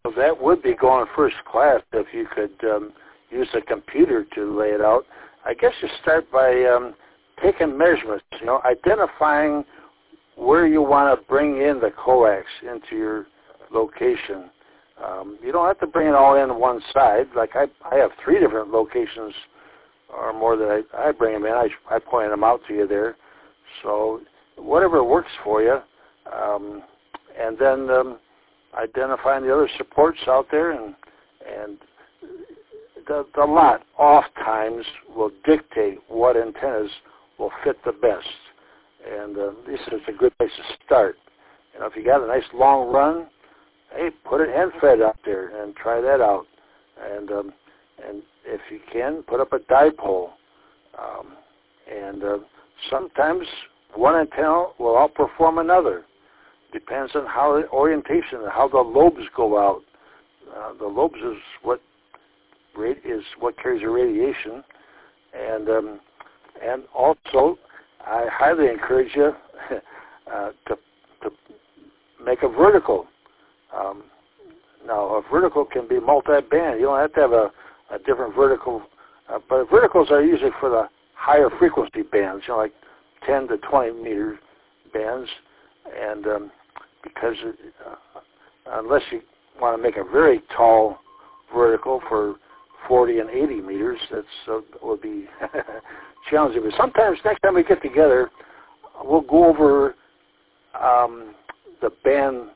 Well, that would be going first class if you could use a computer to lay it out. I guess you start by taking measurements, identifying where you want to bring in the coax into your location. You don't have to bring it all in one side. Like I have 3 different locations or more that I bring them in. I point them out to you there. So whatever works for you. And then identifying the other supports out there, and the lot oft times will dictate what antennas will fit the best. And this is a good place to start. If you got a nice long run, hey, put an end fed up there and try that out. And if you can, put up a dipole. Sometimes one antenna will outperform another. Depends on how the orientation, how the lobes go out. The lobes is what carries the radiation, and also I highly encourage you to make a vertical. Now, a vertical can be multi-band. You don't have to have a different vertical, but verticals are usually for the higher frequency bands, like 10 to 20 meter bands, and because unless you want to make a very tall vertical for 40 and 80 meters, that would be challenging. But sometimes next time we get together, we'll go over the band,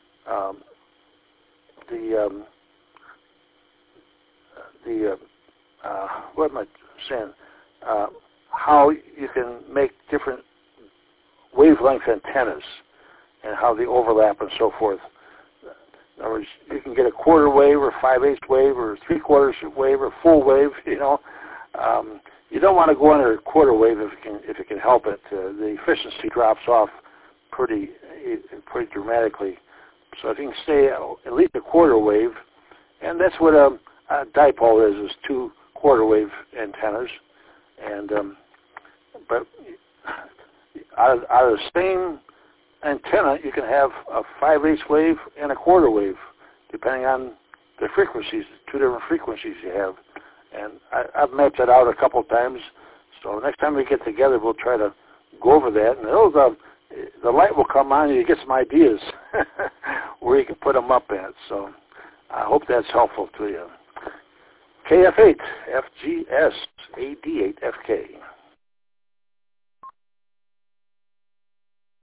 what am I saying? How you can make different wavelength antennas and how they overlap and so forth. In other words, you can get a quarter wave or 5/8 wave or 3/4 wave or full wave. You don't want to go under a quarter wave if you can help it. The efficiency drops off pretty dramatically. So if you can stay at least a quarter wave, and that's what a dipole is 2 quarter wave antennas, and but out of the same antenna, you can have a 5/8 wave and a quarter wave, depending on the frequencies, 2 different frequencies you have. And I've mapped that out a couple times, so next time we get together, we'll try to go over that. And the light will come on and you get some ideas where you can put them up at. So I hope that's helpful to you. KF8, FGS, AD8, FK.